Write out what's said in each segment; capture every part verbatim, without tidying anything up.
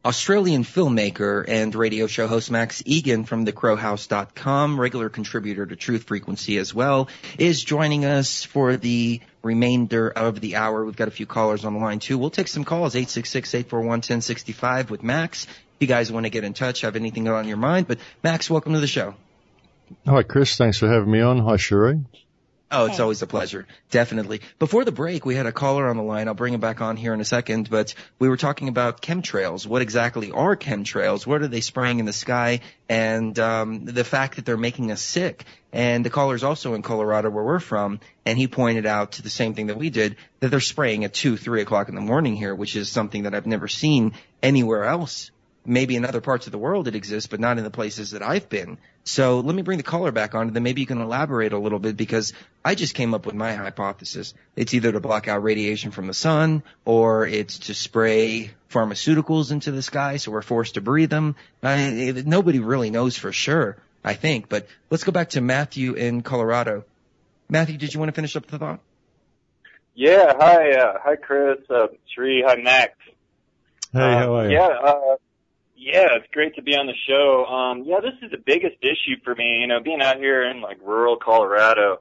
Australian filmmaker and radio show host Max Egan from the crow house dot com, regular contributor to Truth Frequency as well, is joining us for the remainder of the hour. We've got a few callers on the line, too. We'll take some calls, eight six six, eight four one, one zero six five with Max. If you guys want to get in touch, have anything on your mind. But, Max, welcome to the show. Hi, Chris. Thanks for having me on. Hi, Cherie. Oh, it's always a pleasure. Definitely. Before the break, we had a caller on the line. I'll bring him back on here in a second, but we were talking about chemtrails. What exactly are chemtrails? What are they spraying in the sky? And um, the fact that they're making us sick. And the caller's also in Colorado, where we're from, and he pointed out to the same thing that we did, that they're spraying at two, three o'clock in the morning here, which is something that I've never seen anywhere else. Maybe in other parts of the world it exists, but not in the places that I've been. So let me bring the caller back on, and then maybe you can elaborate a little bit, because I just came up with my hypothesis. It's either to block out radiation from the sun, or it's to spray pharmaceuticals into the sky so we're forced to breathe them. I, nobody really knows for sure, I think. But let's go back to Matthew in Colorado. Matthew, did you want to finish up the thought? Yeah, hi, uh, hi Chris, uh, Sri, hi Max. Hey, how are you? Yeah, uh, Yeah, it's great to be on the show. Um, yeah, this is the biggest issue for me, you know, being out here in like rural Colorado,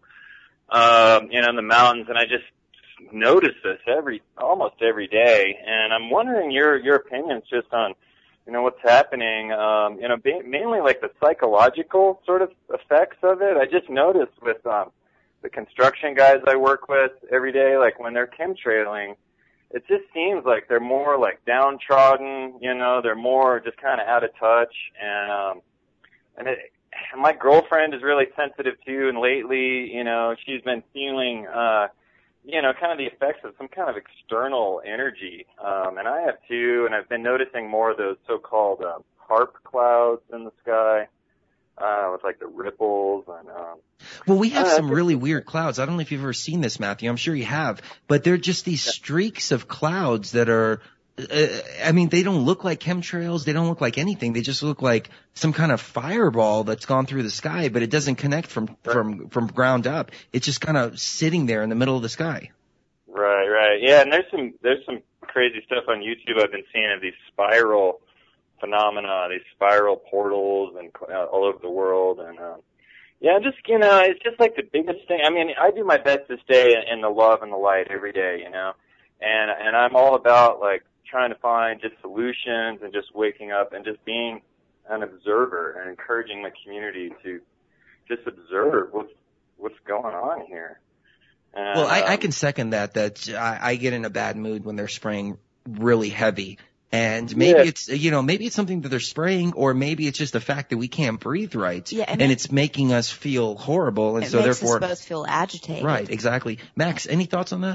um, you know, in the mountains, and I just notice this every, almost every day. And I'm wondering your, your opinions just on, you know, what's happening, um, you know, ba- mainly like the psychological sort of effects of it. I just noticed with, um, the construction guys I work with every day, like when they're chemtrailing, it just seems like they're more like downtrodden, you know, they're more just kind of out of touch. And, um, and it, my girlfriend is really sensitive too. And lately, you know, she's been feeling, uh, you know, kind of the effects of some kind of external energy. Um, and I have too. And I've been noticing more of those so-called, um, HAARP clouds in the sky. Uh, with like the ripples and, um, well, we have uh, some really weird clouds. I don't know if you've ever seen this, Matthew. I'm sure you have, but they're just these streaks of clouds that are, uh, I mean, they don't look like chemtrails. They don't look like anything. They just look like some kind of fireball that's gone through the sky, but it doesn't connect from, from, from ground up. It's just kind of sitting there in the middle of the sky. Right, right. Yeah. And there's some, there's some crazy stuff on YouTube I've been seeing of these spiral phenomena, these spiral portals and uh, all over the world. And, um, yeah, just, you know, it's just like the biggest thing. I mean, I do my best to stay in the love and the light every day, you know, and, and I'm all about like trying to find just solutions and just waking up and just being an observer and encouraging my community to just observe what's, what's going on here. And, well, I, um, I can second that, that I, I get in a bad mood when they're spraying really heavy. And maybe yeah. it's, you know, maybe it's something that they're spraying, or maybe it's just the fact that we can't breathe right. Yeah, and, and it, it's making us feel horrible. And it so makes therefore. us both feel agitated. Right, exactly. Max, any thoughts on that?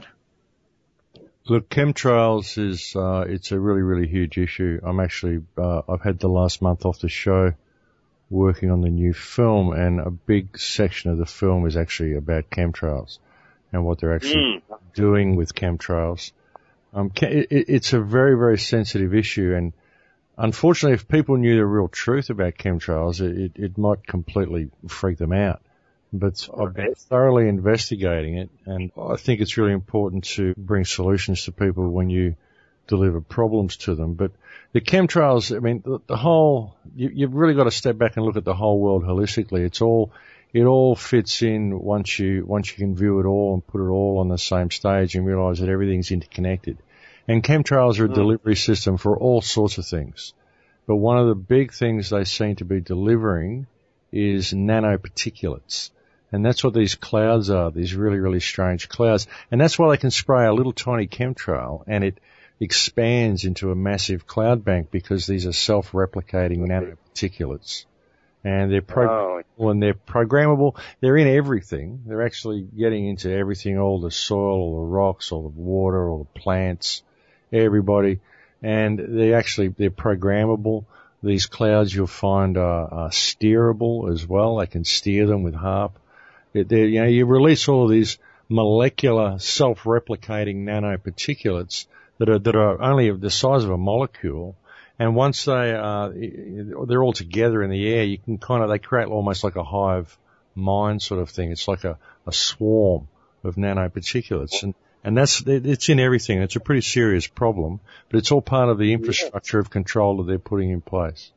Look, chemtrails is, uh, it's a really, really huge issue. I'm actually, uh, I've had the last month off the show working on the new film, and a big section of the film is actually about chemtrails and what they're actually mm. doing with chemtrails. Um, it, it's a very, very sensitive issue, and unfortunately, if people knew the real truth about chemtrails, it, it might completely freak them out. But I've been thoroughly investigating it, and I think it's really important to bring solutions to people when you deliver problems to them. But the chemtrails, I mean, the, the whole, you, you've really got to step back and look at the whole world holistically. It's all, it all fits in once you, once you can view it all and put it all on the same stage and realize that everything's interconnected. And chemtrails are a mm. delivery system for all sorts of things. But one of the big things they seem to be delivering is nanoparticulates. And that's what these clouds are, these really, really strange clouds. And that's why they can spray a little tiny chemtrail and it expands into a massive cloud bank, because these are self-replicating nanoparticulates. And they're programmable oh. and they're programmable. They're in everything. They're actually getting into everything, all the soil, all the rocks, all the water, all the plants, everybody. And they actually, they're programmable. These clouds you'll find are, are steerable as well. They can steer them with HAARP. They're, you know, you release all of these molecular self-replicating nanoparticulates that are, that are only the size of a molecule. And once they are, they're all together in the air, you can kind of, they create almost like a hive mind sort of thing. It's like a, a swarm of nanoparticulates. And, And that's, it's in everything. It's a pretty serious problem, but it's all part of the infrastructure yeah. of control that they're putting in place.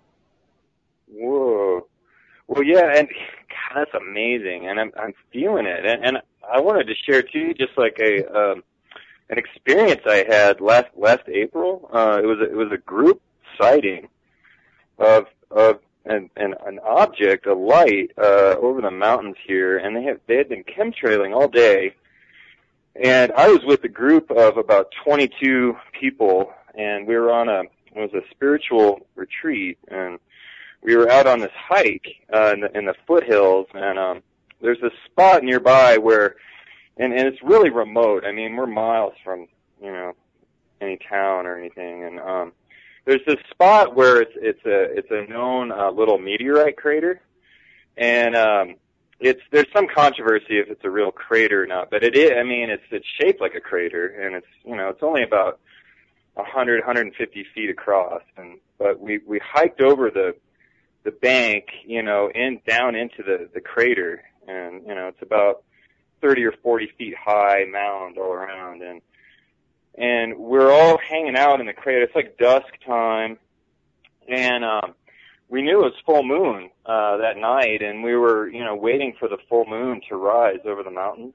Whoa. Well, yeah, and God, that's amazing, and I'm, I'm feeling it. And, and I wanted to share too, just like a, um, an experience I had last, last April. Uh, it was, a, it was a group sighting of, of an, an, an object, a light, uh, over the mountains here, and they had, they had been chemtrailing all day. And I was with a group of about twenty-two people, and we were on a, it was a spiritual retreat, and we were out on this hike, uh, in the, in the foothills, and, um, there's this spot nearby where, and, and it's really remote. I mean, we're miles from, you know, any town or anything, and, um, there's this spot where it's, it's a, it's a known, uh, little meteorite crater, and, um, It's, there's some controversy if it's a real crater or not, but it is, I mean, it's, it's shaped like a crater, and it's, you know, it's only about one hundred, one hundred fifty feet across, and, but we, we hiked over the, the bank, you know, in, down into the, the crater, and, you know, it's about thirty or forty feet high mound all around, and, and we're all hanging out in the crater. It's like dusk time, and, um, we knew it was full moon, uh, that night, and we were, you know, waiting for the full moon to rise over the mountains.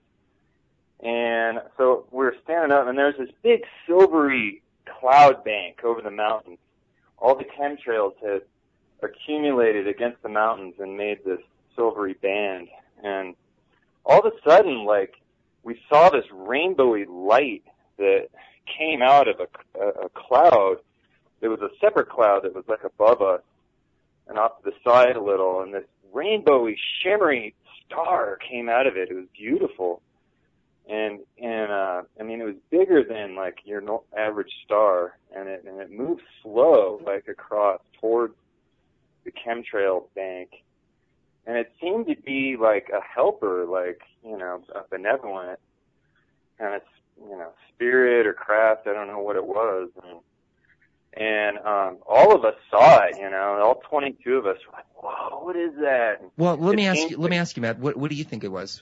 And so we were standing up, and there's this big silvery cloud bank over the mountains. All the chemtrails had accumulated against the mountains and made this silvery band. And all of a sudden, like, we saw this rainbowy light that came out of a, a, a cloud. There was a separate cloud that was like above us and off to the side a little, and this rainbowy, shimmery star came out of it. It was beautiful. And, and, uh, I mean, it was bigger than, like, your no, average star, and it, and it moved slow, like, across towards the chemtrail bank. And it seemed to be, like, a helper, like, you know, a benevolent kind of, you know, spirit or craft. I don't know what it was. And, And, um, all of us saw it, you know, all twenty-two of us were like, whoa, what is that? Well, let me ask you, let me ask you, Matt, what, what do you think it was?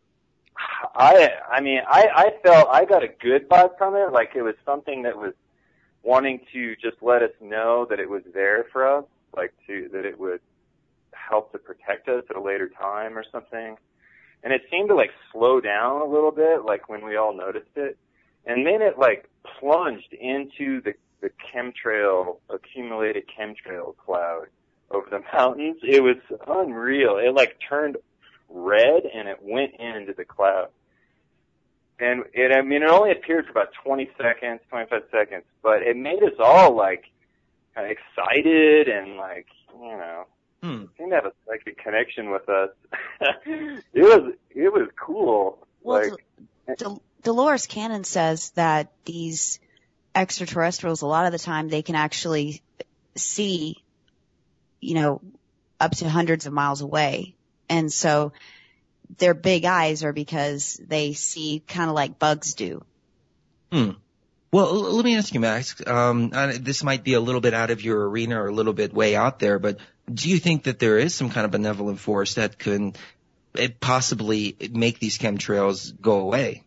I, I mean, I, I felt, I got a good vibe from it, like it was something that was wanting to just let us know that it was there for us, like to, that it would help to protect us at a later time or something. And it seemed to like slow down a little bit, like when we all noticed it. And then it like plunged into the the chemtrail, accumulated chemtrail cloud over the mountains. It was unreal. It like turned red and it went into the cloud. And it, I mean, it only appeared for about twenty seconds, twenty-five seconds, but it made us all like kind of excited and like, you know, hmm. seemed to have a psychic connection with us. it was, it was cool. Well, like, Del- Dolores Cannon says that these extraterrestrials, a lot of the time they can actually see, you know, up to hundreds of miles away. And so their big eyes are because they see kind of like bugs do. Hmm. Well, l- let me ask you, Max, um, I, this might be a little bit out of your arena or a little bit way out there, but do you think that there is some kind of benevolent force that can it possibly make these chemtrails go away?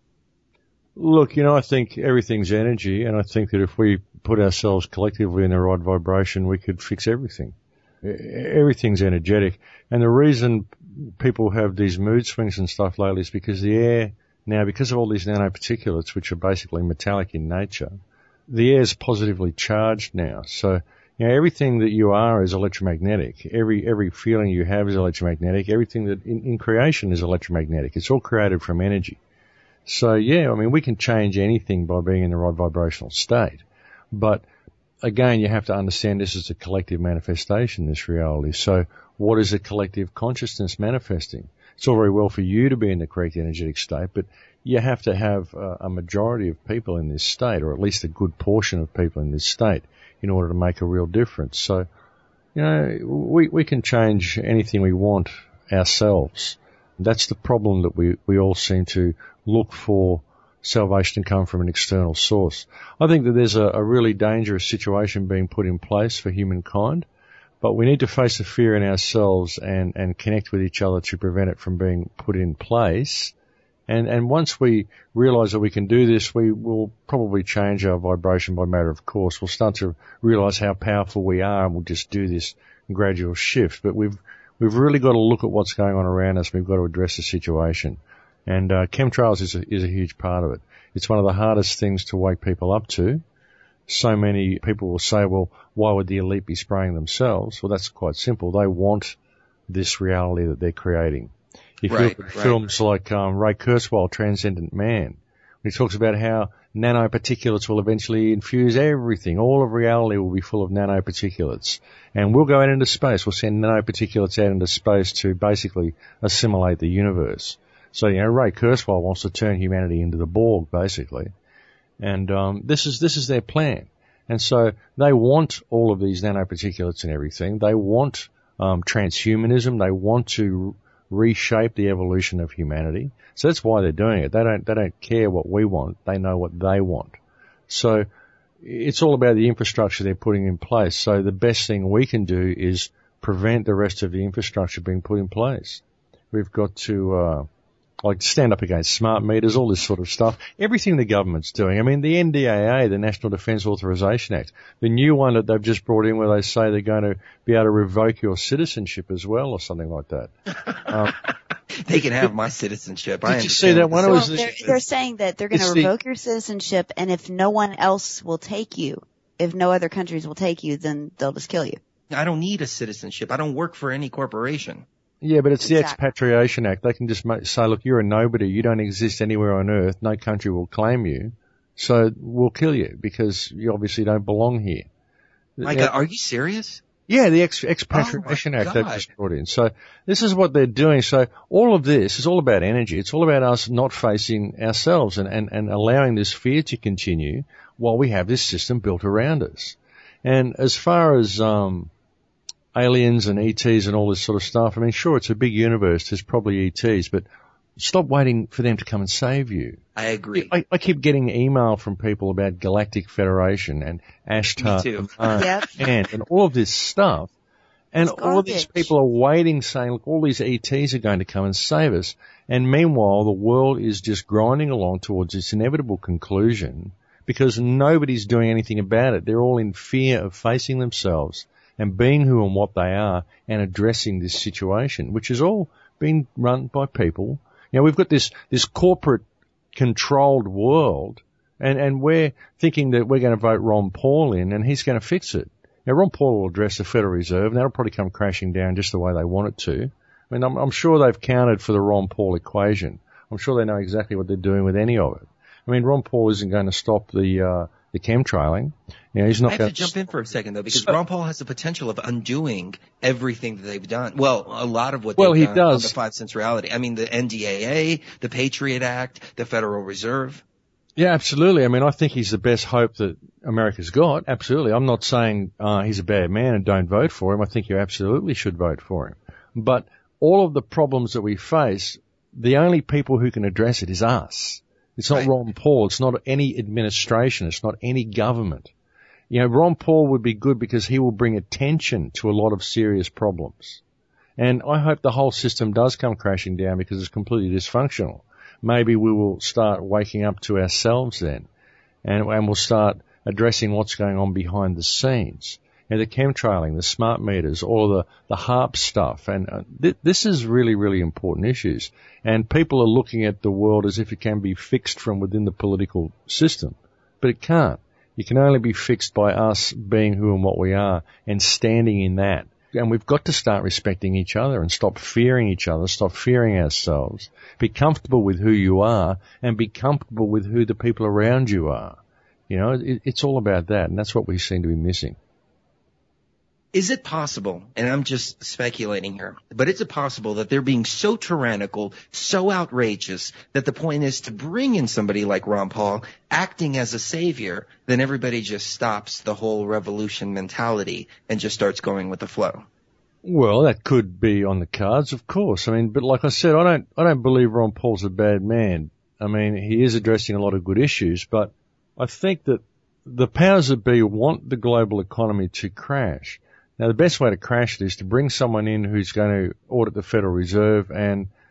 Look, you know, I think everything's energy, and I think that if we put ourselves collectively in the right vibration, we could fix everything. Everything's energetic. And the reason people have these mood swings and stuff lately is because the air now, because of all these nanoparticulates, which are basically metallic in nature, the air is positively charged now. So, you know, everything that you are is electromagnetic. Every every feeling you have is electromagnetic. Everything that in, in creation is electromagnetic. It's all created from energy. So, yeah, I mean, we can change anything by being in the right vibrational state. But, again, you have to understand this is a collective manifestation, this reality. So, what is a collective consciousness manifesting? It's all very well for you to be in the correct energetic state, but you have to have a, a majority of people in this state, or at least a good portion of people in this state, in order to make a real difference. So, you know, we, we can change anything we want ourselves. That's the problem, that we, we all seem to look for salvation to come from an external source. I think that there's a, a really dangerous situation being put in place for humankind, but we need to face the fear in ourselves and, and connect with each other to prevent it from being put in place. And, and once we realize that we can do this, we will probably change our vibration by matter of course. We'll start to realize how powerful we are, and we'll just do this gradual shift. But we've, we've really got to look at what's going on around us. We've got to address the situation. And, uh, chemtrails is a, is a huge part of it. It's one of the hardest things to wake people up to. So many people will say, well, why would the elite be spraying themselves? Well, that's quite simple. They want this reality that they're creating. If right, you look at right. films like um, Ray Kurzweil, Transcendent Man, he talks about how nanoparticulates will eventually infuse everything. All of reality will be full of nanoparticulates. And we'll go out into space. We'll send nanoparticulates out into space to basically assimilate the universe. So, you know, Ray Kurzweil wants to turn humanity into the Borg, basically. And um, this is this is their plan. And so they want all of these nanoparticulates and everything. They want um, transhumanism. They want to reshape the evolution of humanity. So that's why they're doing it. They don't, they don't care what we want. They know what they want. So it's all about the infrastructure they're putting in place. So the best thing we can do is prevent the rest of the infrastructure being put in place. We've got to, uh, like stand up against smart meters, all this sort of stuff. Everything the government's doing. I mean, the N D A A, the National Defence Authorisation Act, the new one that they've just brought in where they say they're going to be able to revoke your citizenship as well or something like that. Um, they can have my citizenship. Did I you see that one? Well, It was they're, they're saying that they're going to revoke the, your citizenship, and if no one else will take you, if no other countries will take you, then they'll just kill you. I don't need a citizenship. I don't work for any corporation. Yeah, but it's exactly. the Expatriation Act. They can just make, say, look, you're a nobody. You don't exist anywhere on earth. No country will claim you. So we'll kill you because you obviously don't belong here. My God, are you serious? Yeah, the Ex- Expatriation oh Act they've just brought in. So this is what they're doing. So all of this is all about energy. It's all about us not facing ourselves and, and, and allowing this fear to continue while we have this system built around us. And as far as, um, aliens and E Ts and all this sort of stuff. I mean, sure, it's a big universe. There's probably E Ts, but stop waiting for them to come and save you. I agree. I, I keep getting email from people about Galactic Federation and Ashtar Me too. and, Yep. and, and all of this stuff. And all of these people are waiting, saying, look, all these E Ts are going to come and save us. And meanwhile, the world is just grinding along towards its inevitable conclusion because nobody's doing anything about it. They're all in fear of facing themselves and being who and what they are and addressing this situation, which is all being run by people. You know, we've got this, this corporate controlled world and, and we're thinking that we're going to vote Ron Paul in and he's going to fix it. Now, Ron Paul will address the Federal Reserve and that'll probably come crashing down just the way they want it to. I mean, I'm, I'm sure they've counted for the Ron Paul equation. I'm sure they know exactly what they're doing with any of it. I mean, Ron Paul isn't going to stop the, uh, the chemtrailing. You know, he's not I have going to jump in for a second though, because Ron Paul has the potential of undoing everything that they've done. Well, a lot of what they've well, he done does. on the five cents reality. I mean, the N D A A, the Patriot Act, the Federal Reserve. Yeah, absolutely. I mean, I think he's the best hope that America's got. Absolutely. I'm not saying uh, he's a bad man and don't vote for him. I think you absolutely should vote for him. But all of the problems that we face, the only people who can address it is us. It's not right. Ron Paul. It's not any administration. It's not any government. You know, Ron Paul would be good because he will bring attention to a lot of serious problems. And I hope the whole system does come crashing down because it's completely dysfunctional. Maybe we will start waking up to ourselves then and, and we'll start addressing what's going on behind the scenes. You know, the chemtrailing, the smart meters, all the, the HAARP stuff. And uh, th- this is really, really important issues. And people are looking at the world as if it can be fixed from within the political system. But it can't. It can only be fixed by us being who and what we are and standing in that. And we've got to start respecting each other and stop fearing each other, stop fearing ourselves. Be comfortable with who you are and be comfortable with who the people around you are. You know, it, it's all about that, and that's what we seem to be missing. Is it possible, and I'm just speculating here, but is it possible that they're being so tyrannical, so outrageous, that the point is to bring in somebody like Ron Paul acting as a savior, then everybody just stops the whole revolution mentality and just starts going with the flow? Well, that could be on the cards, of course. I mean, but like I said, I don't, I don't believe Ron Paul's a bad man. I mean, he is addressing a lot of good issues, but I think that the powers that be want the global economy to crash. Now, the best way to crash it is to bring someone in who's going to audit the Federal Reserve and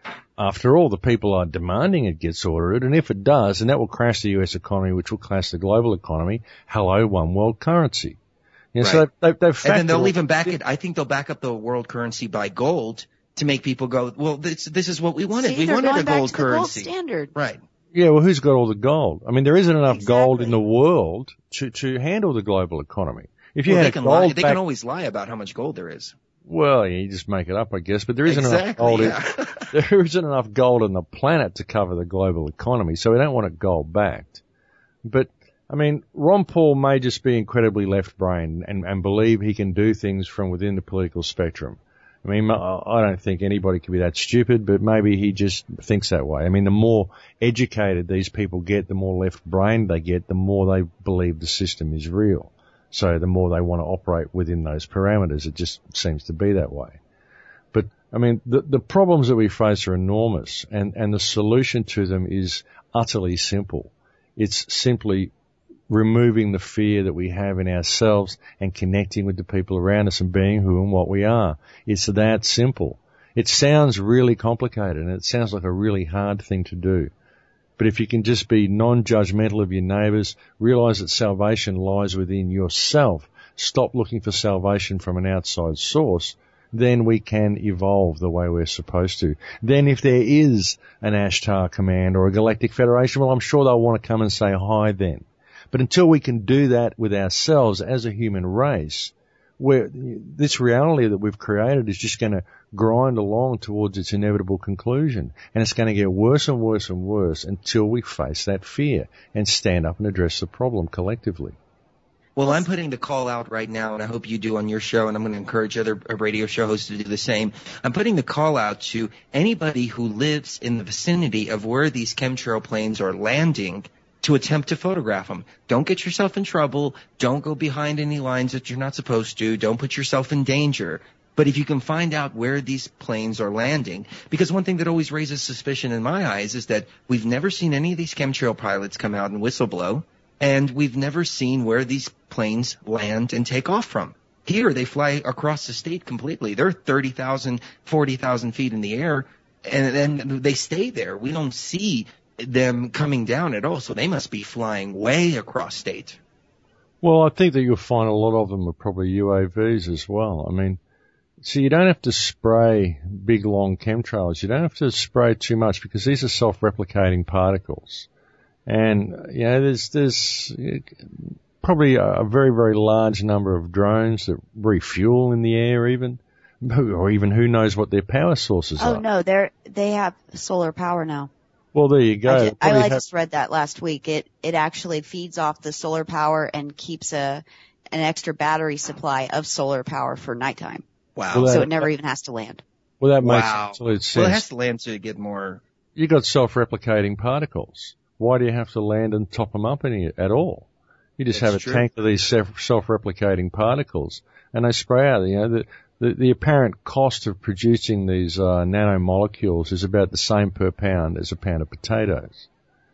After all, the people are demanding it gets audited, and if it does, then that will crash the U S economy, which will crash the global economy. Hello, one world currency. You know, right. So they've, they've and then they'll even back it. I think they'll back up the world currency by gold to make people go, well, this, this is what we wanted. See, we wanted a gold to currency. The gold standard. Right. Yeah, well, who's got all the gold? I mean, there isn't enough Exactly. gold in the world to, to handle the global economy. If you well, had they can gold lie. They back, can always lie about how much gold there is. Well, yeah, you just make it up, I guess. But there isn't exactly, enough gold. Yeah. In, there isn't enough gold on the planet to cover the global economy, so we don't want it gold backed. But I mean, Ron Paul may just be incredibly left-brained and, and believe he can do things from within the political spectrum. I mean, I don't think anybody can be that stupid, but maybe he just thinks that way. I mean, the more educated these people get, the more left-brained they get, the more they believe the system is real. So the more they want to operate within those parameters. It just seems to be that way. But, I mean, the, the problems that we face are enormous, and, and the solution to them is utterly simple. It's simply removing the fear that we have in ourselves and connecting with the people around us and being who and what we are. It's that simple. It sounds really complicated, and it sounds like a really hard thing to do. But if you can just be non-judgmental of your neighbours, realise that salvation lies within yourself, stop looking for salvation from an outside source, then we can evolve the way we're supposed to. Then if there is an Ashtar command or a galactic federation, well, I'm sure they'll want to come and say hi then. But until we can do that with ourselves as a human race, where this reality that we've created is just going to grind along towards its inevitable conclusion. And it's going to get worse and worse and worse until we face that fear and stand up and address the problem collectively. Well, I'm putting the call out right now, and I hope you do on your show, and I'm going to encourage other radio show hosts to do the same. I'm putting the call out to anybody who lives in the vicinity of where these chemtrail planes are landing to attempt to photograph them. Don't get yourself in trouble. Don't go behind any lines that you're not supposed to. Don't put yourself in danger. But if you can find out where these planes are landing, because one thing that always raises suspicion in my eyes is that we've never seen any of these chemtrail pilots come out and whistleblow, and we've never seen where these planes land and take off from. Here, they fly across the state completely. They're thirty thousand, forty thousand feet in the air, and then they stay there. We don't see them coming down at all, so they must be flying way across state. Well, I think that you'll find a lot of them are probably U A Vs as well. I mean, so you don't have to spray big, long chemtrails. You don't have to spray too much because these are self-replicating particles. And, you know, there's, there's probably a very, very large number of drones that refuel in the air even, or even who knows what their power sources oh, are. Oh, no, they're, they have solar power now. Well, there you go. I, just, I, I have... just read that last week. It it actually feeds off the solar power and keeps a an extra battery supply of solar power for nighttime. Wow. Well, that, so it never even has to land. Well, that makes wow. absolute sense. Well, it has to land to get more. You got self-replicating particles. Why do you have to land and top them up any at all? You just That's have a true. tank of these self-replicating particles, and they spray out. You know, the, the, the apparent cost of producing these uh, nanomolecules is about the same per pound as a pound of potatoes.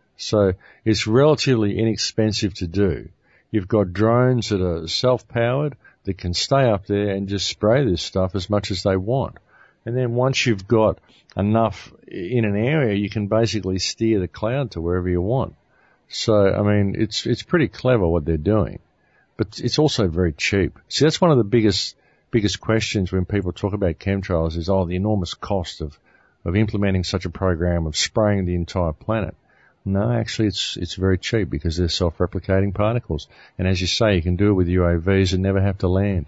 So it's relatively inexpensive to do. You've got drones that are self-powered that can stay up there and just spray this stuff as much as they want. And then once you've got enough in an area, you can basically steer the cloud to wherever you want. So, I mean, it's it's pretty clever what they're doing. But it's also very cheap. See, that's one of the biggest biggest questions when people talk about chemtrails is, oh, the enormous cost of, of implementing such a program of spraying the entire planet. No, actually, it's it's very cheap because they're self-replicating particles. And as you say, you can do it with U A Vs and never have to land.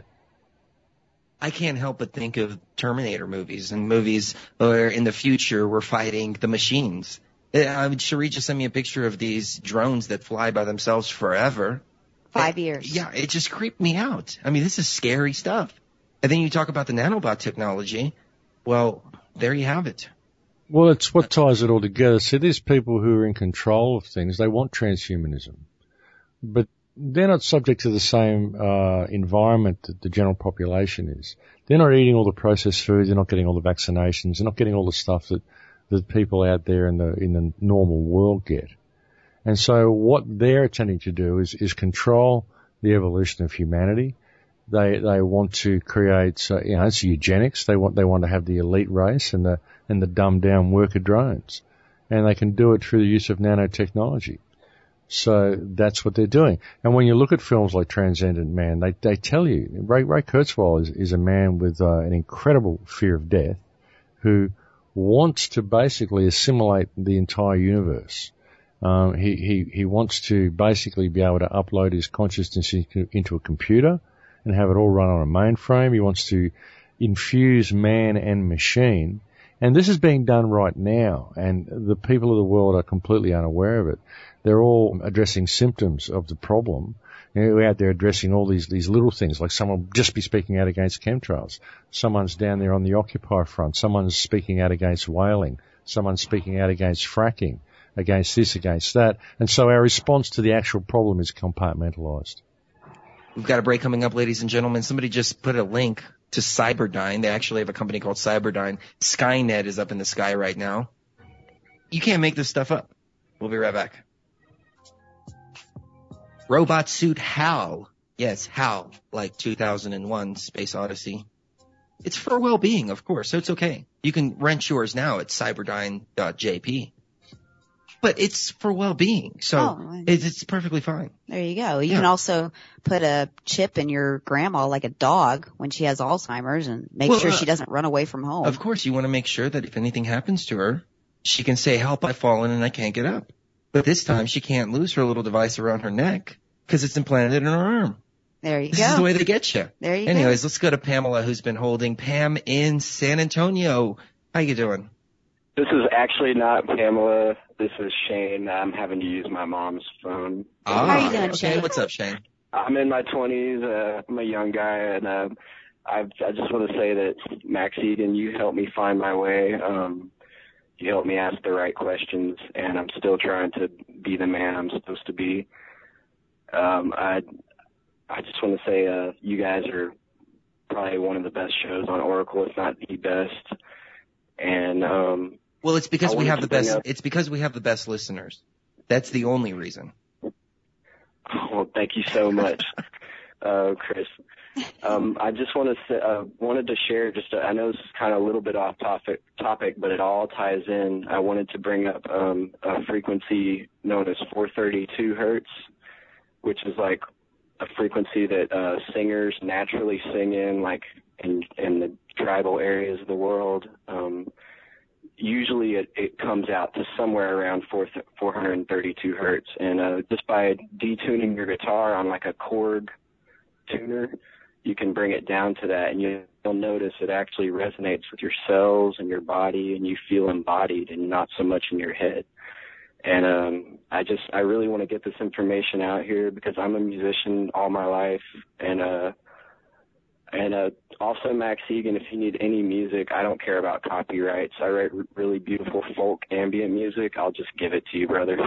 I can't help but think of Terminator movies and movies where in the future we're fighting the machines. I mean, Cherie just sent me a picture of these drones that fly by themselves forever. Five it, years. Yeah, it just creeped me out. I mean, this is scary stuff. And then you talk about the nanobot technology. Well, there you have it. Well, it's what ties it all together. See, these people who are in control of things, they want transhumanism. But they're not subject to the same uh environment that the general population is. They're not eating all the processed foods, they're not getting all the vaccinations, they're not getting all the stuff that, that people out there in the in the normal world get. And so what they're attempting to do is, is control the evolution of humanity They they want to create, uh, you know, it's eugenics. They want they want to have the elite race and the and the dumbed down worker drones, and they can do it through the use of nanotechnology. So that's what they're doing. And when you look at films like Transcendent Man, they they tell you Ray Ray Kurzweil is is a man with uh, an incredible fear of death, who wants to basically assimilate the entire universe. Um, he he he wants to basically be able to upload his consciousness into a computer and have it all run on a mainframe. He wants to infuse man and machine. And this is being done right now, and the people of the world are completely unaware of it. They're all addressing symptoms of the problem. You know, we're out there addressing all these, these little things, like someone will just be speaking out against chemtrails. Someone's down there on the Occupy front. Someone's speaking out against whaling. Someone's speaking out against fracking, against this, against that. And so our response to the actual problem is compartmentalized. We've got a break coming up, ladies and gentlemen. Somebody just put a link to Cyberdyne. They actually have a company called Cyberdyne. Skynet is up in the sky right now. You can't make this stuff up. We'll be right back. Robot suit HAL. Yes, HAL, like two thousand one Space Odyssey. It's for well-being, of course, so it's okay. You can rent yours now at cyberdyne dot j p. But it's for well-being, so oh, it's, it's perfectly fine. There you go. You yeah. can also put a chip in your grandma like a dog when she has Alzheimer's and make well, sure uh, she doesn't run away from home. Of course, you want to make sure that if anything happens to her, she can say, help, I've fallen and I can't get up. But this time she can't lose her little device around her neck because it's implanted in her arm. There you this go. This is the way they get you. There you Anyways, go. let's go to Pamela, who's been holding. Pam in San Antonio. How you doing? This is actually not Pamela. This is Shane. I'm having to use my mom's phone. Ah, How are you doing, okay. Shane? What's up, Shane? I'm in my twenties. Uh, I'm a young guy, and uh, I, I just want to say that, Max Egan, you helped me find my way. Um, you helped me ask the right questions, and I'm still trying to be the man I'm supposed to be. Um, I, I just want to say uh, you guys are probably one of the best shows on Oracle, if not the best. And um, well, it's because I we have the best. Up, it's because we have the best listeners. That's the only reason. Well, thank you so much, uh, Chris. Um, I just want to say, uh, wanted to share just. A, I know this is kind of a little bit off topic, topic, but it all ties in. I wanted to bring up um, a frequency known as four thirty-two hertz, which is like a frequency that uh, singers naturally sing in, like in in the tribal areas of the world. Um, usually it, it comes out to somewhere around four, four thirty-two hertz. And uh, just by detuning your guitar on like a chord tuner, you can bring it down to that, and you, you'll notice it actually resonates with your cells and your body, and you feel embodied and not so much in your head. And um, I just, I really want to get this information out here because I'm a musician all my life, and uh, and uh, also, Max Egan, if you need any music, I don't care about copyrights. I write r- really beautiful folk ambient music. I'll just give it to you, brother.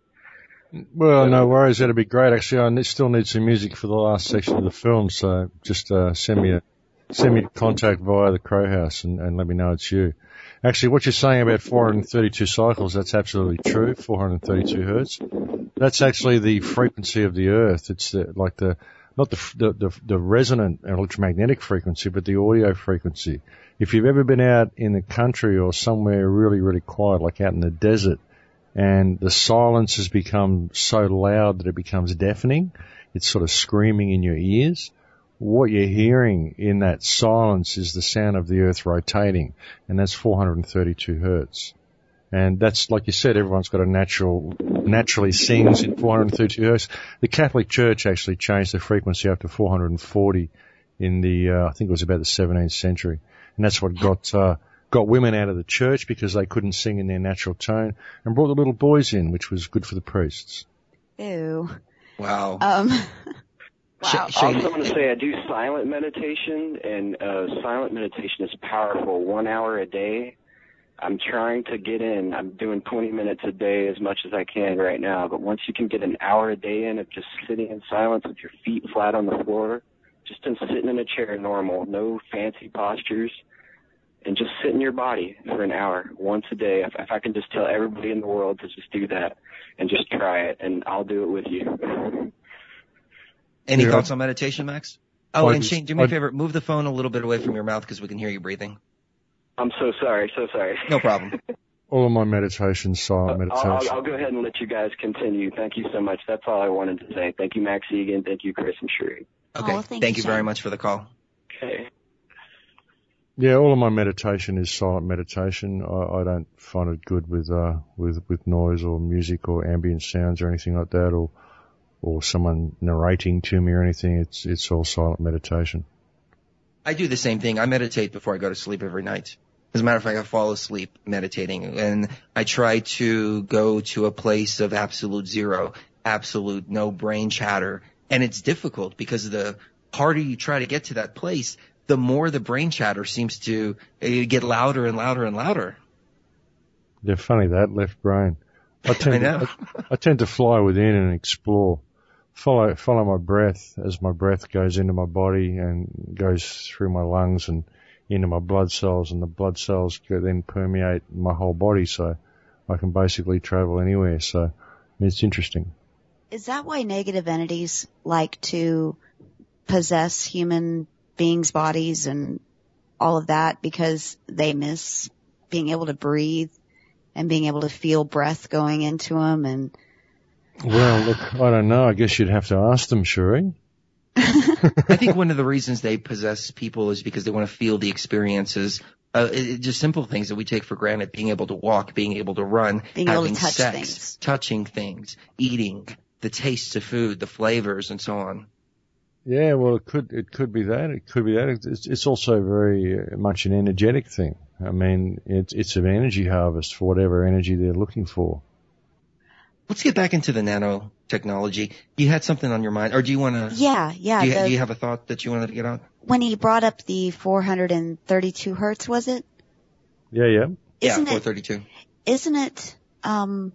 Well, no worries. That'd be great. Actually, I need, still need some music for the last section of the film, so just uh, send me a send me a contact via the Crow House and, and let me know it's you. Actually, what you're saying about four thirty-two cycles, that's absolutely true. four thirty-two hertz. That's actually the frequency of the Earth. It's the, like the not the, the the the resonant electromagnetic frequency, but the audio frequency. If you've ever been out in the country or somewhere really, really quiet, like out in the desert, and the silence has become so loud that it becomes deafening, it's sort of screaming in your ears, what you're hearing in that silence is the sound of the Earth rotating, and that's four thirty-two hertz. And that's, like you said, everyone's got a natural, naturally sings in four thirty-two hertz. The Catholic Church actually changed the frequency up to four forty in the, uh, I think it was about the seventeenth century. And that's what got, uh, got women out of the church because they couldn't sing in their natural tone, and brought the little boys in, which was good for the priests. Ew. Wow. Um, wow. I also want to say I do silent meditation, and uh, silent meditation is powerful. One hour a day. I'm trying to get in. I'm doing twenty minutes a day as much as I can right now. But once you can get an hour a day in of just sitting in silence with your feet flat on the floor, just in sitting in a chair normal, no fancy postures, and just sit in your body for an hour once a day. If, if I can just tell everybody in the world to just do that and just try it, and I'll do it with you. Any yeah. thoughts on meditation, Max? Oh, I and just- Shane, do me a I- favor. Move the phone a little bit away from your mouth because we can hear you breathing. I'm so sorry, so sorry. No problem. All of my meditations, silent I'll, meditation. I'll, I'll go ahead and let you guys continue. Thank you so much. That's all I wanted to say. Thank you, Max Egan. Thank you, Chris and Sheree. Okay. Oh, thank Thank you, you very Shane. much for the call. Okay. Yeah, all of my meditation is silent meditation. I, I don't find it good with uh with with noise or music or ambient sounds or anything like that, or or someone narrating to me or anything. It's it's all silent meditation. I do the same thing. I meditate before I go to sleep every night. As a matter of fact, I fall asleep meditating, and I try to go to a place of absolute zero, absolute no brain chatter. And it's difficult because the harder you try to get to that place, the more the brain chatter seems to uh, get louder and louder and louder. They're funny, that left brain. I tend I know. To, I, I tend to fly within and explore. Follow follow my breath as my breath goes into my body and goes through my lungs and into my blood cells, and the blood cells go, then permeate my whole body, so I can basically travel anywhere. So it's interesting. Is that why negative entities like to possess human beings' bodies and all of that? Because they miss being able to breathe and being able to feel breath going into them? And Well, look, I don't know. I guess you'd have to ask them, Sheree. I think one of the reasons they possess people is because they want to feel the experiences, uh, it, just simple things that we take for granted, being able to walk, being able to run, Being able to having touch sex, things. touching things, eating, the tastes of food, the flavors, and so on. Yeah, well, it could it could be that. It could be that. It's, it's also very uh, much an energetic thing. I mean, it's it's an energy harvest for whatever energy they're looking for. Let's get back into the nanotechnology. You had something on your mind, or do you want to? yeah, yeah. Do you, the- do you have a thought that you wanted to get out? when he brought up the four hundred thirty-two hertz, was it? Yeah, yeah. Yeah, Isn't it- four thirty-two. Isn't it um,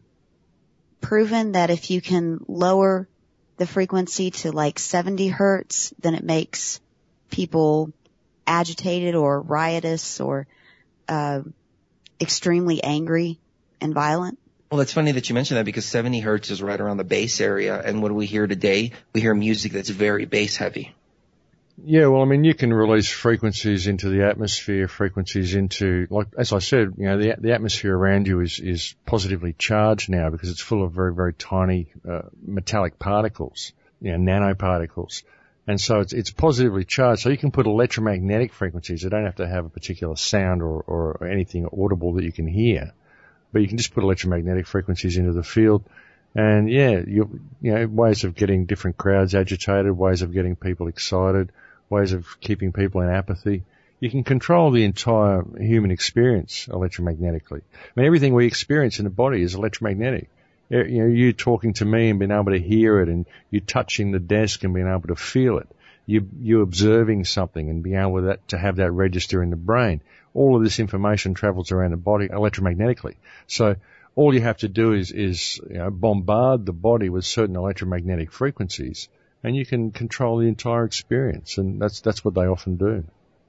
proven that if you can lower the frequency to like seventy hertz, then it makes people agitated or riotous or uh, extremely angry and violent? Well, it's funny that you mentioned that because seventy hertz is right around the bass area, and what do we hear today? We hear music that's very bass heavy. Yeah, well, I mean, you can release frequencies into the atmosphere, frequencies into, like, as I said, you know, the the atmosphere around you is, is positively charged now because it's full of very, very tiny, uh, metallic particles, you know, nanoparticles. And so it's, it's positively charged. So you can put electromagnetic frequencies. They don't have to have a particular sound or, or anything audible that you can hear, but you can just put electromagnetic frequencies into the field. And yeah, you, you know, ways of getting different crowds agitated, ways of getting people excited, ways of keeping people in apathy. You can control the entire human experience electromagnetically. I mean, everything we experience in the body is electromagnetic. You know, you talking to me and being able to hear it, and you touching the desk and being able to feel it. You, you observing something and being able that, to have that register in the brain. All of this information travels around the body electromagnetically. So all you have to do is, is you know, bombard the body with certain electromagnetic frequencies, and you can control the entire experience, and that's that's what they often do.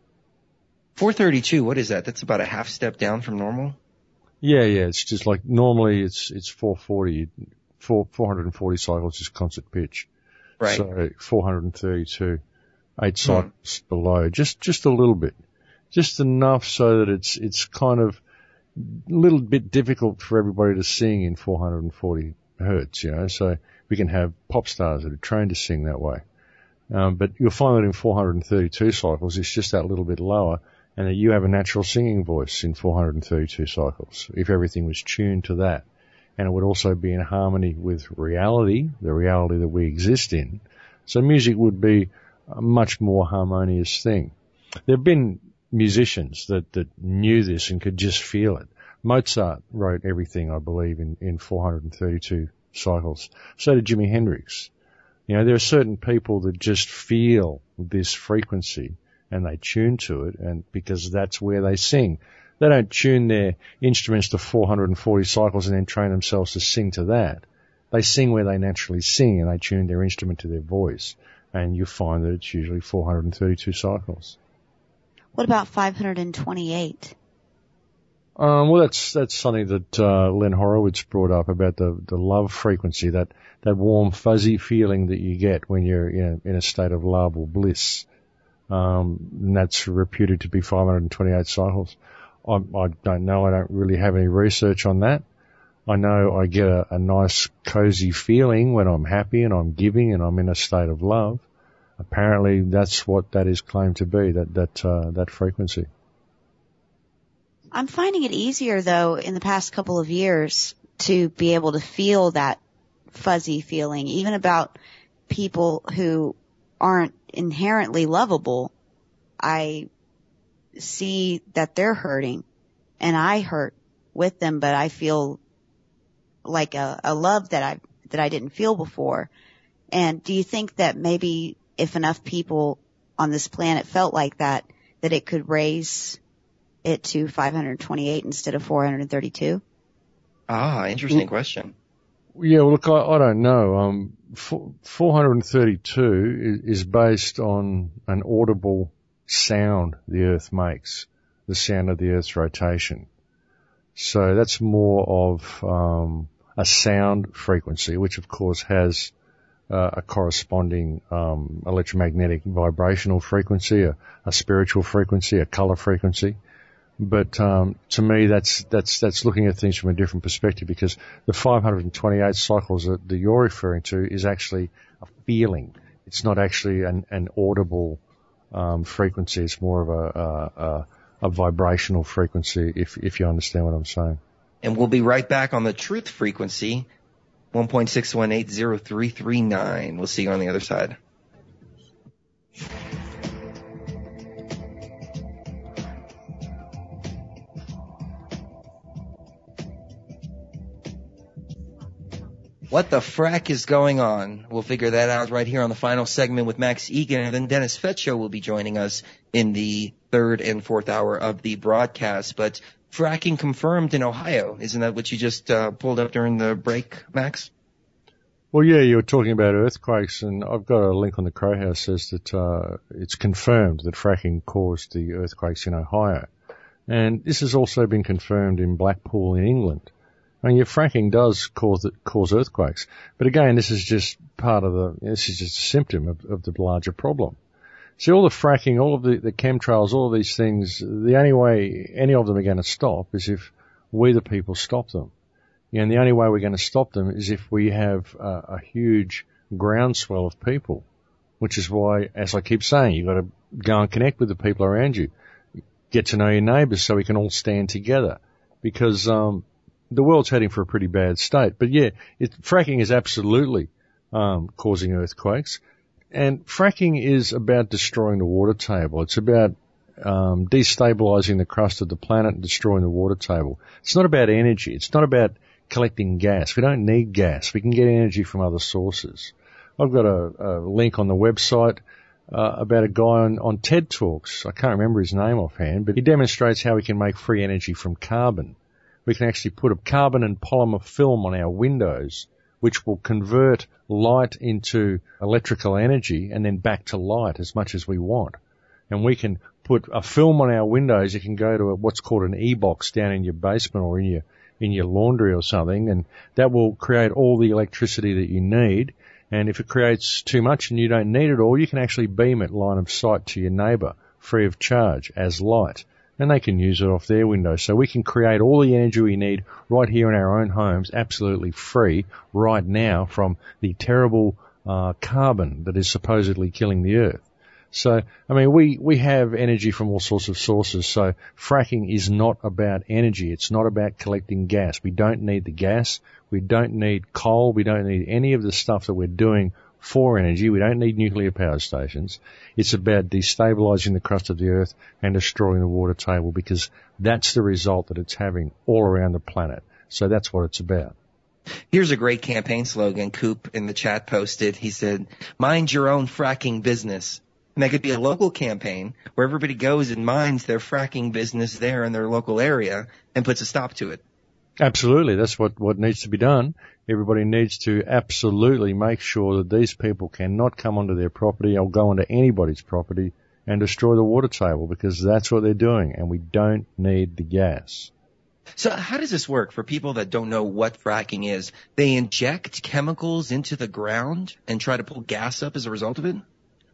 four thirty-two, what is that? That's about a half step down from normal? Yeah, yeah, it's just like normally it's it's four forty, four four hundred forty cycles is concert pitch. Right. So four hundred thirty-two, eight cycles hmm. below, just just a little bit, just enough so that it's it's kind of a little bit difficult for everybody to sing in four hundred forty hertz, you know. So we can have pop stars that are trained to sing that way. Um, but you'll find that in four hundred thirty-two cycles, it's just that little bit lower, and that you have a natural singing voice in four hundred thirty-two cycles, if everything was tuned to that. And it would also be in harmony with reality, the reality that we exist in. So music would be a much more harmonious thing. There have been musicians that, that knew this and could just feel it. Mozart wrote everything, I believe, in, in four hundred thirty-two cycles. So did Jimi Hendrix. You know, there are certain people that just feel this frequency and they tune to it, and because that's where they sing. They don't tune their instruments to four hundred forty cycles and then train themselves to sing to that. They sing where they naturally sing, and they tune their instrument to their voice. And you find that it's usually four hundred thirty-two cycles. What about five hundred twenty-eight? Um, well, that's that's something that uh, Len Horowitz brought up about the, the love frequency, that, that warm, fuzzy feeling that you get when you're you know, in a state of love or bliss. Um, and that's reputed to be five hundred twenty-eight cycles. I, I don't know. I don't really have any research on that. I know I get a, a nice, cozy feeling when I'm happy and I'm giving and I'm in a state of love. Apparently, that's what that is claimed to be, that that uh, that frequency. I'm finding it easier, though, in the past couple of years to be able to feel that fuzzy feeling, even about people who aren't inherently lovable. I see that they're hurting, and I hurt with them, but I feel like a, a love that I that I didn't feel before. And do you think that maybe if enough people on this planet felt like that, that it could raise it to five hundred twenty-eight instead of four hundred thirty-two? Ah, interesting well, question. Yeah, well, look, I, I don't know. Um, four hundred thirty-two is, is based on an audible sound the Earth makes, the sound of the Earth's rotation. So that's more of um, a sound frequency, which of course has uh, a corresponding um, electromagnetic vibrational frequency, a, a spiritual frequency, a color frequency. But um, to me, that's that's that's looking at things from a different perspective, because the five hundred twenty-eight cycles that, that you're referring to is actually a feeling. It's not actually an, an audible um, frequency. It's more of a, a, a, a vibrational frequency, if if you understand what I'm saying. And we'll be right back on the truth frequency, one point six one eight zero three three nine. We'll see you on the other side. What the frack is going on? We'll figure that out right here on the final segment with Max Egan, and then Dennis Fetcho will be joining us in the third and fourth hour of the broadcast. But fracking confirmed in Ohio. Isn't that what you just uh, pulled up during the break, Max? Well, yeah, you were talking about earthquakes, and I've got a link on the Crow House says that uh, it's confirmed that fracking caused the earthquakes in Ohio. And this has also been confirmed in Blackpool in England. I mean, your fracking does cause cause earthquakes, but again, this is just part of the. This is just a symptom of, of the larger problem. See, all the fracking, all of the, the chemtrails, all of these things. The only way any of them are going to stop is if we, the people, stop them. And the only way we're going to stop them is if we have a, a huge groundswell of people, which is why, as I keep saying, you've got to go and connect with the people around you, get to know your neighbours, so we can all stand together, because um. the world's heading for a pretty bad state. But yeah, it, fracking is absolutely um, causing earthquakes. And fracking is about destroying the water table. It's about um, destabilizing the crust of the planet and destroying the water table. It's not about energy. It's not about collecting gas. We don't need gas. We can get energy from other sources. I've got a, a link on the website uh, about a guy on, on TED Talks. I can't remember his name offhand, but he demonstrates how we can make free energy from carbon. We can actually put a carbon and polymer film on our windows, which will convert light into electrical energy and then back to light as much as we want. And we can put a film on our windows. You can go to a, what's called an e-box down in your basement or in your in your laundry or something, and that will create all the electricity that you need. And if it creates too much and you don't need it all, you can actually beam it line of sight to your neighbour free of charge as light. And they can use it off their window. So we can create all the energy we need right here in our own homes, absolutely free, right now, from the terrible uh, carbon that is supposedly killing the earth. So, I mean, we, we have energy from all sorts of sources. So fracking is not about energy. It's not about collecting gas. We don't need the gas. We don't need coal. We don't need any of the stuff that we're doing for energy. We don't need nuclear power stations. It's about destabilizing the crust of the earth and destroying the water table, because that's the result that it's having all around the planet. So that's what it's about. Here's a great campaign slogan Coop in the chat posted. He said, mind your own fracking business. And that could be a local campaign where everybody goes and minds their fracking business there in their local area and puts a stop to it. Absolutely. That's what, what needs to be done. Everybody needs to absolutely make sure that these people cannot come onto their property or go onto anybody's property and destroy the water table, because that's what they're doing, and we don't need the gas. So how does this work for people that don't know what fracking is? They inject chemicals into the ground and try to pull gas up as a result of it?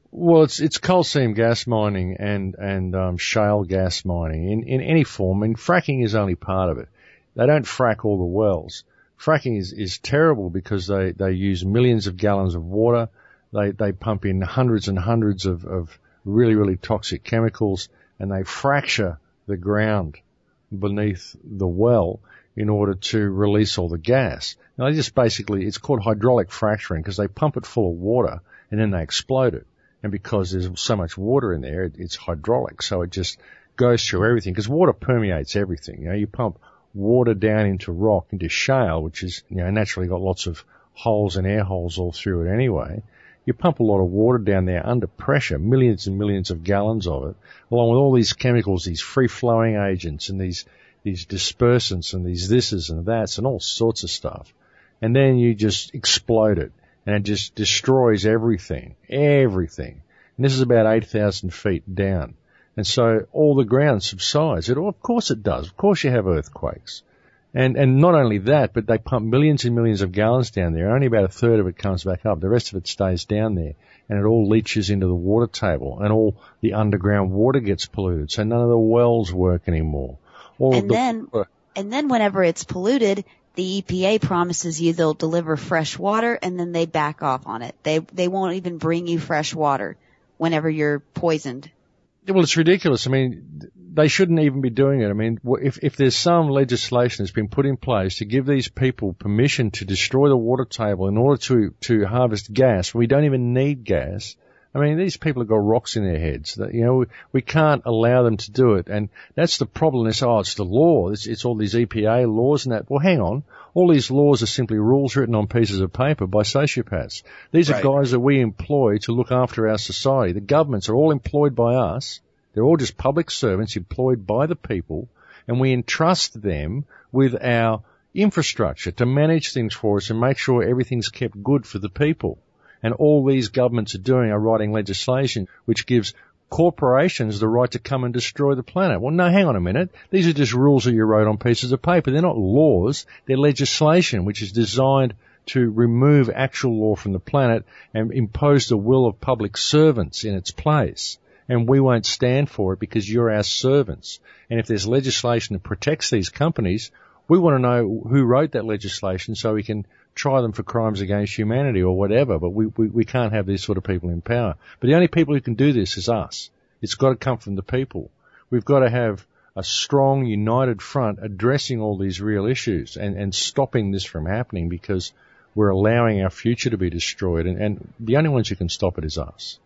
Well, it's it's coal seam gas mining and and um, shale gas mining in in any form. And fracking is only part of it. They don't frack all the wells. Fracking is is terrible because they they use millions of gallons of water. They they pump in hundreds and hundreds of of really really toxic chemicals, and they fracture the ground beneath the well in order to release all the gas. Now, they just basically, it's called hydraulic fracturing because they pump it full of water and then they explode it. And because there's so much water in there, it, it's hydraulic. So it just goes through everything because water permeates everything. You know, you pump water down into rock, into shale, which is, you know, naturally got lots of holes and air holes all through it anyway. You pump a lot of water down there under pressure, millions and millions of gallons of it, along with all these chemicals, these free-flowing agents and these these dispersants and these thises and that's and all sorts of stuff. And then you just explode it, and it just destroys everything, everything. And this is about eight thousand feet down. And so all the ground subsides. It, of course it does. Of course you have earthquakes. And, and not only that, but they pump millions and millions of gallons down there. Only about a third of it comes back up. The rest of it stays down there. And it all leaches into the water table. And all the underground water gets polluted. So none of the wells work anymore. All and the, then, uh, and then whenever it's polluted, the E P A promises you they'll deliver fresh water, and then they back off on it. They, they won't even bring you fresh water whenever you're poisoned. Well, it's ridiculous. I mean, they shouldn't even be doing it. I mean, if, if there's some legislation that's been put in place to give these people permission to destroy the water table in order to, to harvest gas, we don't even need gas. I mean, these people have got rocks in their heads. That, you know, we, we can't allow them to do it. And that's the problem. They say, oh, it's the law. It's, it's all these E P A laws and that. Well, hang on. All these laws are simply rules written on pieces of paper by sociopaths. These right. are guys that we employ to look after our society. The governments are all employed by us. They're all just public servants employed by the people, and we entrust them with our infrastructure to manage things for us and make sure everything's kept good for the people. And all these governments are doing are writing legislation which gives corporations the right to come and destroy the planet. Well, no, hang on a minute. These are just rules that you wrote on pieces of paper. They're not laws. They're legislation which is designed to remove actual law from the planet and impose the will of public servants in its place. And we won't stand for it because you're our servants. And if there's legislation that protects these companies, we want to know who wrote that legislation so we can try them for crimes against humanity or whatever. But we, we, we can't have these sort of people in power. But the only people who can do this is us. It's got to come from the people. We've got to have a strong, united front addressing all these real issues and, and stopping this from happening because we're allowing our future to be destroyed. And, and the only ones who can stop it is us.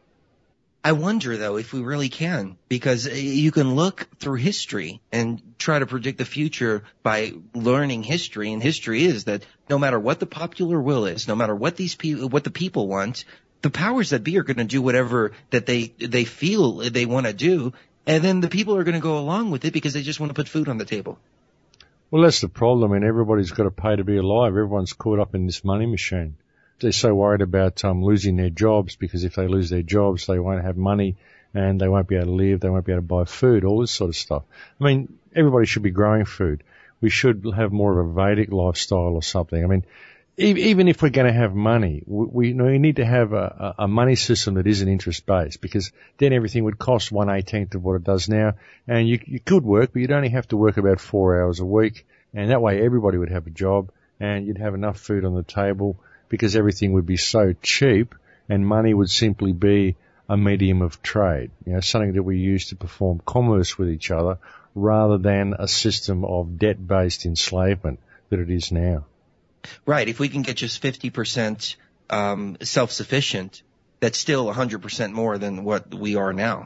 I wonder, though, if we really can, because you can look through history and try to predict the future by learning history, and history is that no matter what the popular will is, no matter what these people, what the people want, the powers that be are going to do whatever that they they feel they want to do, and then the people are going to go along with it because they just want to put food on the table. Well, that's the problem, and everybody's got to pay to be alive. Everyone's caught up in this money machine. They're so worried about um, losing their jobs because if they lose their jobs, they won't have money and they won't be able to live. They won't be able to buy food, all this sort of stuff. I mean, everybody should be growing food. We should have more of a Vedic lifestyle or something. I mean, even if we're going to have money, we, you know, we need to have a, a money system that isn't interest-based because then everything would cost one eighteenth of what it does now. And you, you could work, but you'd only have to work about four hours a week. And that way everybody would have a job and you'd have enough food on the table, because everything would be so cheap and money would simply be a medium of trade, you know, something that we use to perform commerce with each other rather than a system of debt-based enslavement that it is now. Right. If we can get just fifty percent um, self-sufficient, that's still one hundred percent more than what we are now.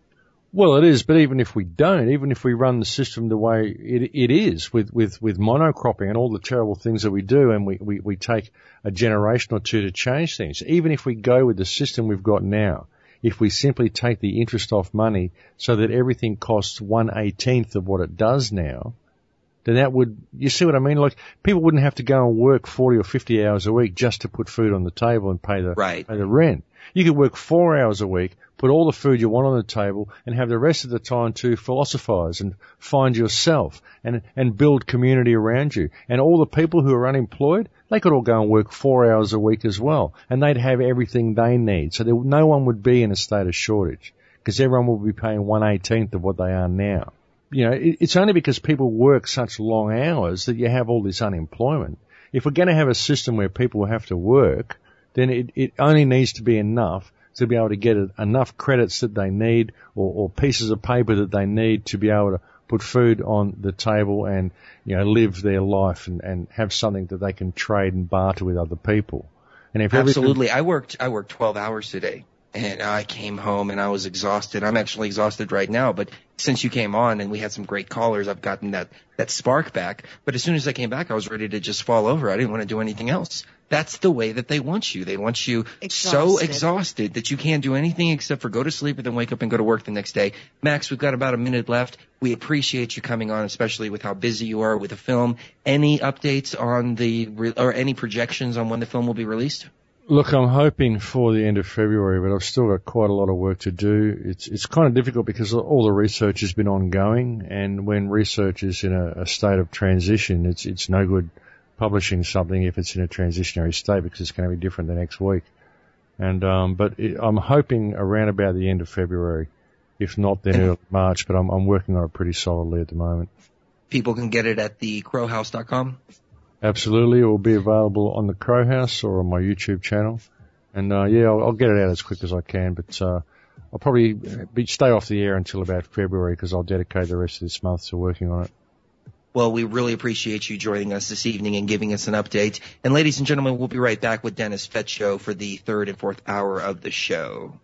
Well, it is, but even if we don't, even if we run the system the way it, it is with, with, with monocropping and all the terrible things that we do, and we, we, we take a generation or two to change things, even if we go with the system we've got now, if we simply take the interest off money so that everything costs one eighteenth of what it does now, then that would, you see what I mean? Like, people wouldn't have to go and work forty or fifty hours a week just to put food on the table and pay the, right. pay the rent. You could work four hours a week, put all the food you want on the table, and have the rest of the time to philosophize and find yourself and, and build community around you. And all the people who are unemployed, they could all go and work four hours a week as well, and they'd have everything they need. So there, no one would be in a state of shortage because everyone will be paying one eighteenth of what they are now. You know, it, it's only because people work such long hours that you have all this unemployment. If we're going to have a system where people have to work, then it, it only needs to be enough to be able to get enough credits that they need or, or pieces of paper that they need to be able to put food on the table and, you know, live their life and, and have something that they can trade and barter with other people. And if Absolutely. I worked, I worked twelve hours today. And I came home and I was exhausted. I'm actually exhausted right now, but since you came on and we had some great callers, I've gotten that, that spark back. But as soon as I came back, I was ready to just fall over. I didn't want to do anything else. That's the way that they want you. They want you exhausted. so exhausted that you can't do anything except for go to sleep and then wake up and go to work the next day. Max, we've got about a minute left. We appreciate you coming on, especially with how busy you are with the film. Any updates on the, or any projections on when the film will be released? Look, I'm hoping for the end of February, but I've still got quite a lot of work to do. It's it's kind of difficult because all the research has been ongoing, and when research is in a, a state of transition, it's it's no good publishing something if it's in a transitionary state because it's going to be different the next week. And um, but it, I'm hoping around about the end of February, if not then early March. But I'm I'm working on it pretty solidly at the moment. People can get it at the crow house dot com. Absolutely. It will be available on the Crow House or on my YouTube channel. And, uh, yeah, I'll, I'll get it out as quick as I can, but, uh, I'll probably be, stay off the air until about February because I'll dedicate the rest of this month to working on it. Well, we really appreciate you joining us this evening and giving us an update. And ladies and gentlemen, we'll be right back with Dennis Fetcho for the third and fourth hour of the show.